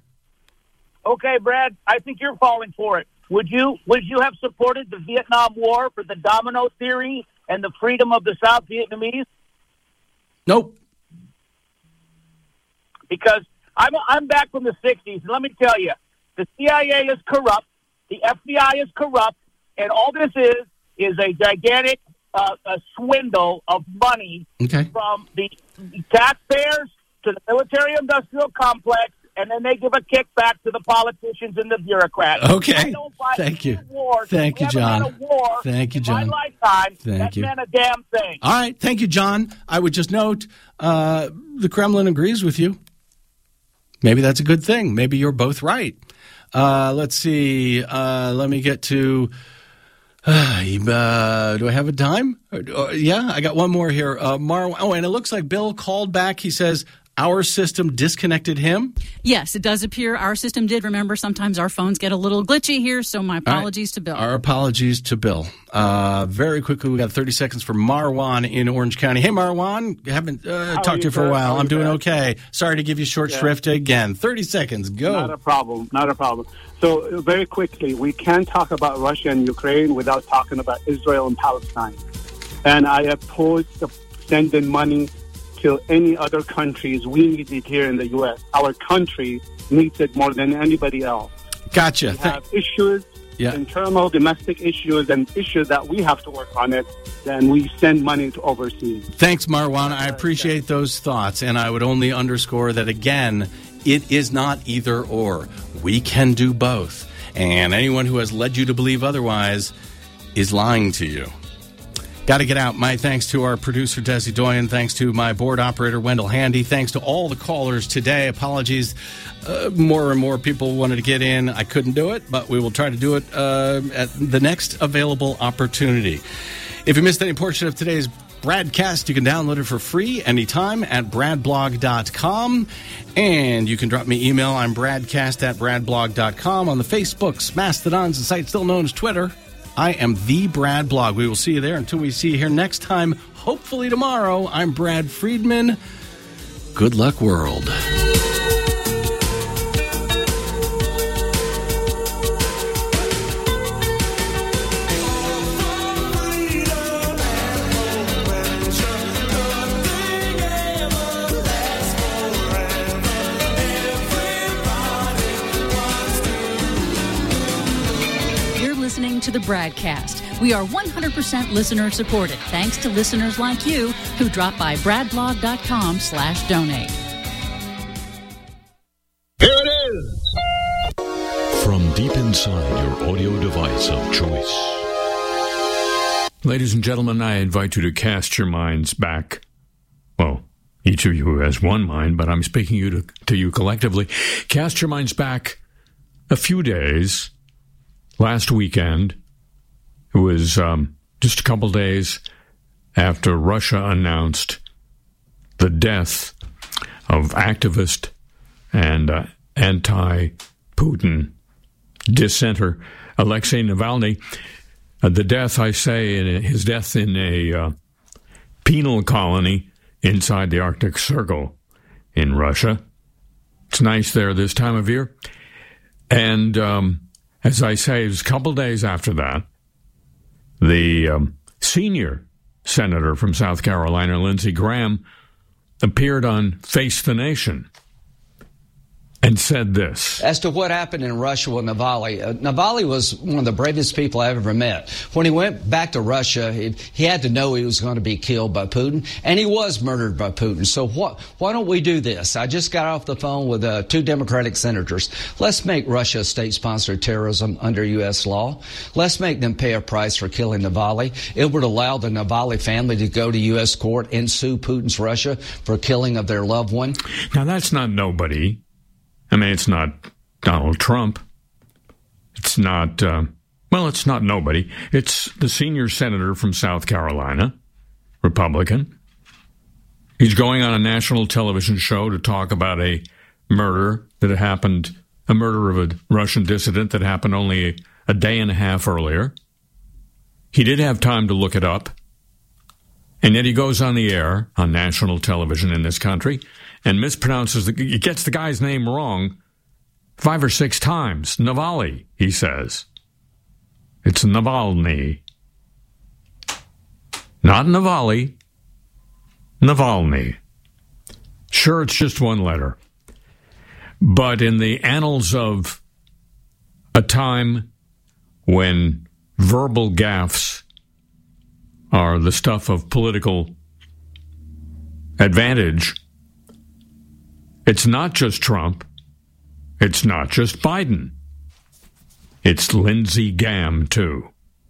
Okay, Brad, I think you're falling for it. Would you would you have supported the Vietnam War for the domino theory and the freedom of the South Vietnamese? Nope. Because I'm I'm back from the sixties, and let me tell you, the C I A is corrupt, the F B I is corrupt, and all this is is a gigantic uh, a swindle of money Okay. from the taxpayers to the military-industrial complex, and then they give a kickback to the politicians and the bureaucrats. Okay. I don't buy Thank you. Wars. Thank we you, John. Had a war Thank you, in John. my lifetime. Thank that you. meant a damn thing. All right. Thank you, John. I would just note uh, the Kremlin agrees with you. Maybe that's a good thing. Maybe you're both right. Uh, let's see. Uh, let me get to. Uh, do I have a time? Uh, yeah, I got one more here. Uh, Mar- oh, and it looks like Bill called back. He says our system disconnected him. Yes, it does appear our system did. Remember, sometimes our phones get a little glitchy here, so my apologies right. to Bill. Our apologies to Bill. Uh, very quickly, we got thirty seconds for Marwan in Orange County. Hey, Marwan, haven't uh, talked to you you, for a sir? while. How I'm you doing been? okay. Sorry to give you short Yeah. shrift again. thirty seconds. Go. Not a problem. Not a problem. So uh, very quickly, we can't talk about Russia and Ukraine without talking about Israel and Palestine. And I oppose the sending money to any other countries. We need it here in the U S. Our country needs it more than anybody else. Gotcha. We Th- have issues. Yeah. internal domestic issues and issues that we have to work on it, then we send money to overseas. Thanks, Marwan. I appreciate those thoughts, and I would only underscore that again, it is not either or. We can do both. And anyone who has led you to believe otherwise is lying to you. Got to get out. My thanks to our producer, Desi Doyen. Thanks to my board operator, Wendell Handy. Thanks to all the callers today. Apologies. Uh, more and more people wanted to get in. I couldn't do it, but we will try to do it uh, at the next available opportunity. If you missed any portion of today's Bradcast, you can download it for free anytime at brad blog dot com. And you can drop me email. I'm bradcast at brad blog dot com. On the Facebooks, Mastodons, and site still known as Twitter, I am the Brad Blog. We will see you there. Until we see you here next time, hopefully tomorrow, I'm Brad Friedman. Good luck, world. To the Bradcast. We are one hundred percent listener supported, thanks to listeners like you who drop by brad blog dot com slash donate. Here it is! From deep inside your audio device of choice. Ladies and gentlemen, I invite you to cast your minds back. Well, each of you who has one mind, but I'm speaking you to, to you collectively. Cast your minds back a few days. Last weekend, it was um, just a couple days after Russia announced the death of activist and uh, anti-Putin dissenter Alexei Navalny. Uh, the death, I say, in his death in a uh, penal colony inside the Arctic Circle in Russia. It's nice there this time of year. And Um, As I say, it was a couple days after that, the um, senior senator from South Carolina, Lindsey Graham, appeared on Face the Nation and said this. As to what happened in Russia with Navalny, uh, Navalny was one of the bravest people I've ever met. When he went back to Russia, he, he had to know he was going to be killed by Putin, and he was murdered by Putin. So what, why don't we do this? I just got off the phone with uh, two Democratic senators. Let's make Russia a state-sponsored terrorism under U S law. Let's make them pay a price for killing Navalny. It would allow the Navalny family to go to U S court and sue Putin's Russia for killing of their loved one. Now, that's not nobody. I mean, it's not Donald Trump. It's not, uh, well, it's not nobody. It's the senior senator from South Carolina, Republican. He's going on a national television show to talk about a murder that happened, a murder of a Russian dissident that happened only a, a day and a half earlier. He did have time to look it up. And yet he goes on the air on national television in this country and mispronounces, the, he gets the guy's name wrong five or six times. Navalny, he says. It's Navalny. Not Navalny. Navalny. Sure, it's just one letter. But in the annals of a time when verbal gaffes are the stuff of political advantage, it's not just Trump. It's not just Biden. It's Lindsey Graham, too.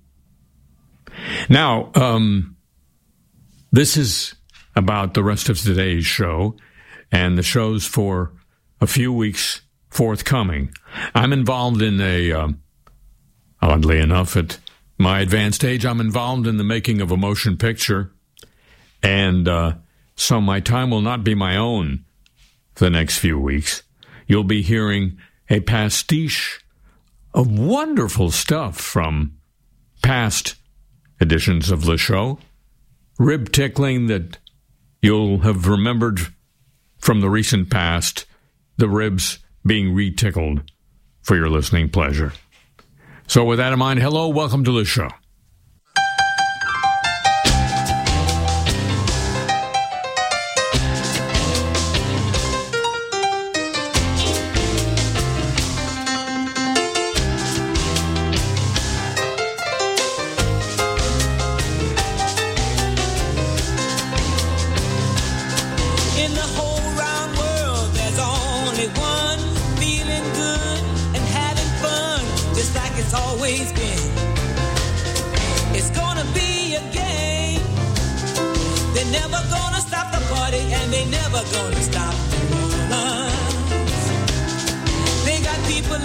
Now, um, this is about the rest of today's show and the shows for a few weeks forthcoming. I'm involved in a, um, oddly enough, at my advanced age, I'm involved in the making of a motion picture, and uh, so my time will not be my own for the next few weeks. You'll be hearing a pastiche of wonderful stuff from past editions of the show, rib tickling that you'll have remembered from the recent past, the ribs being re-tickled for your listening pleasure. So with that in mind, hello, welcome to the show. always been. It's gonna be a game. They're never gonna stop the party, and they never gonna stop the runners. They got people